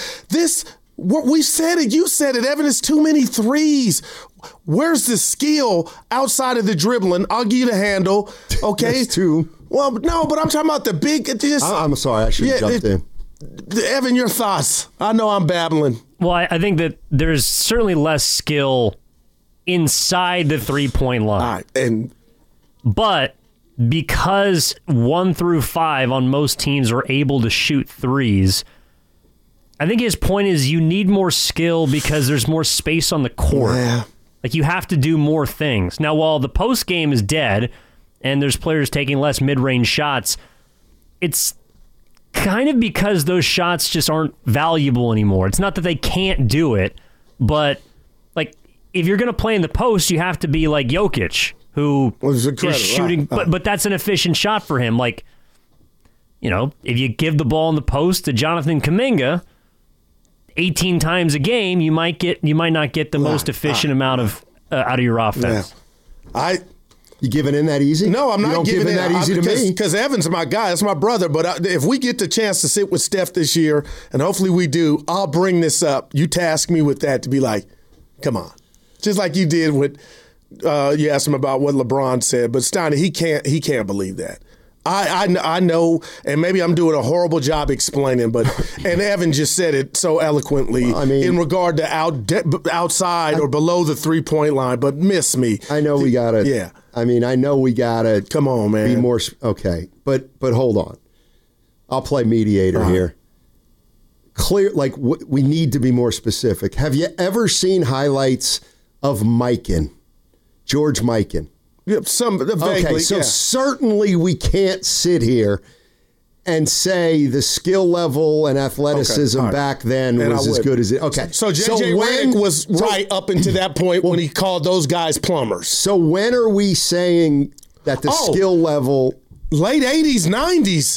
We said it. You said it, Evan. It's too many threes. Where's the skill outside of the dribbling? I'll give you the handle. Okay. That's two. Well, no, but I'm talking about the big. I'm sorry. I should have jumped in. Evan, your thoughts? I know I'm babbling. Well, I think that there's certainly less skill inside the three-point line. But because 1 through 5 on most teams are able to shoot threes, I think his point is you need more skill because there's more space on the court. Yeah. Like you have to do more things. Now, while the post game is dead and there's players taking less mid-range shots, it's kind of because those shots just aren't valuable anymore. It's not that they can't do it, but like if you're going to play in the post, you have to be like Jokic, who is shooting, but that's an efficient shot for him. Like, if you give the ball in the post to Jonathan Kuminga 18 times a game, you might not get the most efficient amount of out of your offense. Yeah. You giving in that easy? No, I'm not giving in that easy to me. Because Evan's my guy. That's my brother. But if we get the chance to sit with Steph this year, and hopefully we do, I'll bring this up. You task me with that to be like, come on. Just like you did with, you asked him about what LeBron said. But Steiner, he can't believe that. I know, and maybe I'm doing a horrible job explaining, but and Evan just said it so eloquently in regard to outside or below the 3-point line, but miss me. I know we got to. Yeah. I know we got to. Come on, man. Be more. Okay. But hold on. I'll play mediator here. Clear, we need to be more specific. Have you ever seen highlights of Mikan, George Mikan? Vaguely, certainly we can't sit here and say the skill level and athleticism back then was as good as it. Okay. So J.J. Redick was right up until that point when he called those guys plumbers. So when are we saying that the skill level... Late 80s, 90s.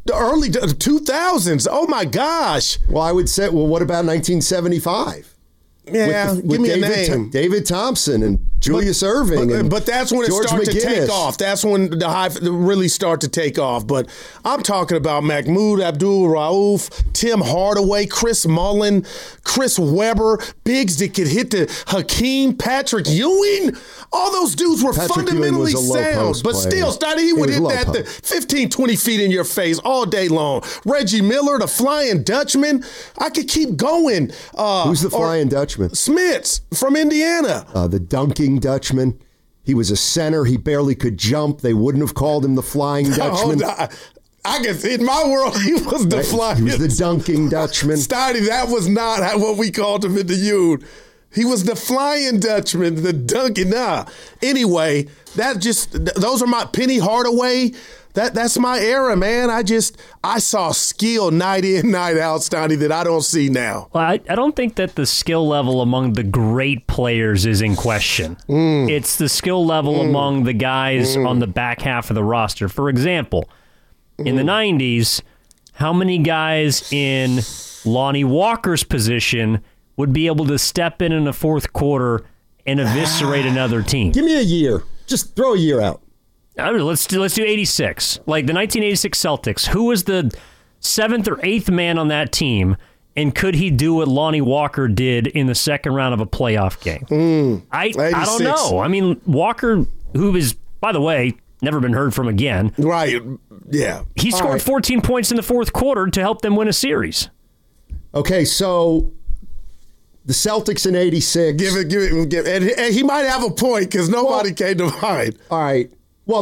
The early 2000s. Oh, my gosh. Well, I would say, what about 1975? Yeah, give me a name. David Thompson and Julius Erving. But that's when George it started to McGinnis. take off. That's when the hype really start to take off. But I'm talking about Mahmoud Abdul-Rauf, Tim Hardaway, Chris Mullin, Chris Webber, bigs that could hit the Hakeem, Patrick Ewing. All those dudes were fundamentally sound. But still, he would hit that 15, 20 feet in your face all day long. Reggie Miller, the Flying Dutchman. I could keep going. Who's the Flying Dutchman? Smits from Indiana. The Dunking Dutchman. He was a center. He barely could jump. They wouldn't have called him the Flying Dutchman. I guess in my world, he was the Flying. He was the Dunking Dutchman. Steiny, that was not what we called him in the Ute. He was the Flying Dutchman, the Dunking. Anyway, those are my Penny Hardaway. That's my era, man. I saw skill night in, night out, Steiny, that I don't see now. Well, I don't think that the skill level among the great players is in question. It's the skill level among the guys on the back half of the roster. For example, in the 90s, how many guys in Lonnie Walker's position would be able to step in the fourth quarter and eviscerate another team? Give me a year. Just throw a year out. Let's do 86. Like the 1986 Celtics. Who was the 7th or 8th man on that team, and could he do what Lonnie Walker did in the second round of a playoff game? I don't know. I mean, Walker, who is, by the way, never been heard from again. Right. Yeah. He scored 14 points in the fourth quarter to help them win a series. Okay, so the Celtics in 86. Give it. And he might have a point because nobody came to mind. All right. Well,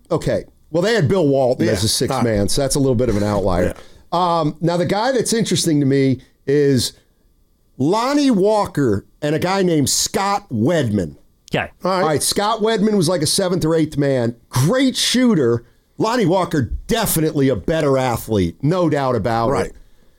they had Bill Walton as a sixth man, so that's a little bit of an outlier. Yeah. Now, the guy that's interesting to me is Lonnie Walker and a guy named Scott Wedman. Okay. All right. Scott Wedman was like a 7th or 8th man. Great shooter. Lonnie Walker, definitely a better athlete. No doubt about it.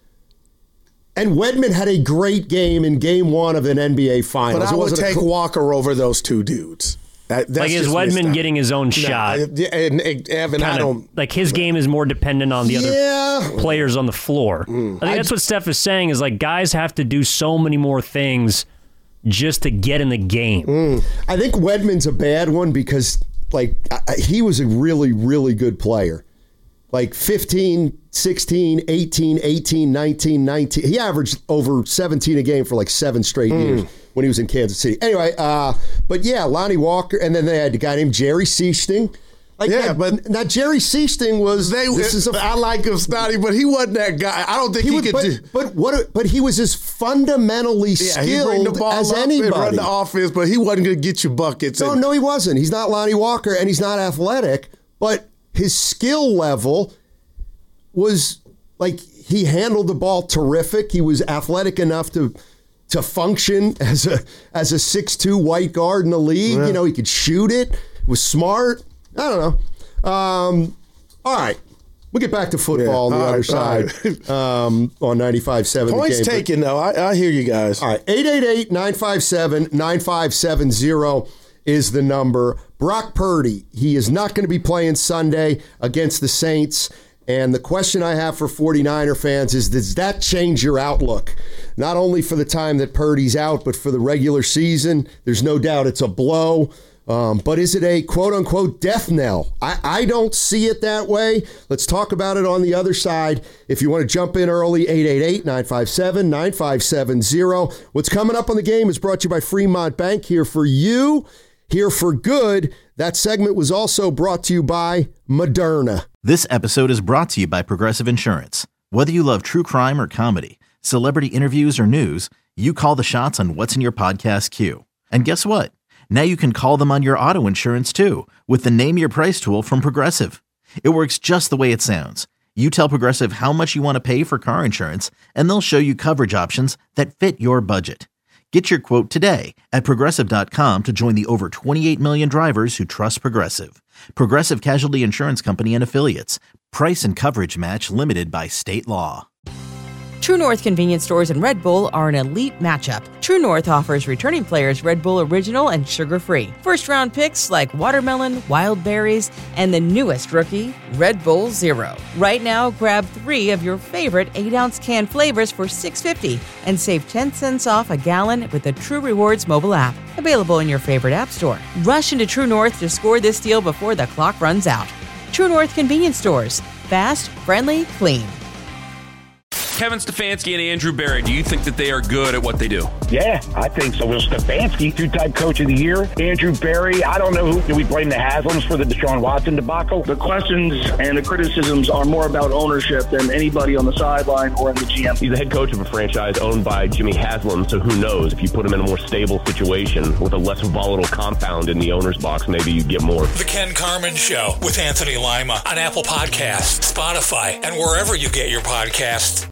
And Wedman had a great game in game 1 of an NBA Finals. But I would take Walker over those two dudes. Is Wedman getting his own shot? And Evan, I don't. Like his game is more dependent on the other players on the floor. I think that's what Steph is saying is like guys have to do so many more things just to get in the game. I think Wedman's a bad one because he was a really, really good player. Like 15, 16, 18, 18, 19, 19. He averaged over 17 a game for like 7 straight years when he was in Kansas City. Anyway, but yeah, Lonnie Walker, and then they had a guy named Jerry Sichting. But now Jerry Sichting was. I like him, Snotty, but he wasn't that guy. I don't think he could do. But he was as fundamentally skilled as anybody. Run the offense, but he wasn't going to get you buckets. No, he wasn't. He's not Lonnie Walker, and he's not athletic, but his skill level was like he handled the ball terrific. He was athletic enough to function as a 6'2" white guard in the league. Yeah. You know, he could shoot it. Was smart. I don't know. All right. We'll get back to football on the other side on 95.7. Points taken, though. I hear you guys. All right. 888-957-9570 is the number. Brock Purdy, he is not going to be playing Sunday against the Saints. And the question I have for 49er fans is, does that change your outlook? Not only for the time that Purdy's out, but for the regular season. There's no doubt it's a blow. But is it a quote-unquote death knell? I don't see it that way. Let's talk about it on the other side. If you want to jump in early, 888-957-9570. What's coming up on the game is brought to you by Fremont Bank. Here for you, here for good. That segment was also brought to you by Moderna. This episode is brought to you by Progressive Insurance. Whether you love true crime or comedy, celebrity interviews or news, you call the shots on what's in your podcast queue. And guess what? Now you can call them on your auto insurance too with the Name Your Price tool from Progressive. It works just the way it sounds. You tell Progressive how much you want to pay for car insurance, and they'll show you coverage options that fit your budget. Get your quote today at Progressive.com to join the over 28 million drivers who trust Progressive. Progressive Casualty Insurance Company and Affiliates. Price and coverage match limited by state law. True North convenience stores and Red Bull are an elite matchup. True North offers returning players Red Bull Original and sugar-free. First-round picks like watermelon, wild berries, and the newest rookie, Red Bull Zero. Right now, grab 3 of your favorite 8-ounce can flavors for $6.50 and save 10 cents off a gallon with the True Rewards mobile app. Available in your favorite app store. Rush into True North to score this deal before the clock runs out. True North convenience stores. Fast, friendly, clean. Kevin Stefanski and Andrew Berry, do you think that they are good at what they do? Yeah, I think so. Will Stefanski, 2-time coach of the year. Andrew Berry, I don't know who. Do we blame the Haslams for the Deshaun Watson debacle? The questions and the criticisms are more about ownership than anybody on the sideline or in the GM. He's the head coach of a franchise owned by Jimmy Haslam, so who knows? If you put him in a more stable situation with a less volatile compound in the owner's box, maybe you get more. The Ken Carman Show with Anthony Lima on Apple Podcasts, Spotify, and wherever you get your podcasts.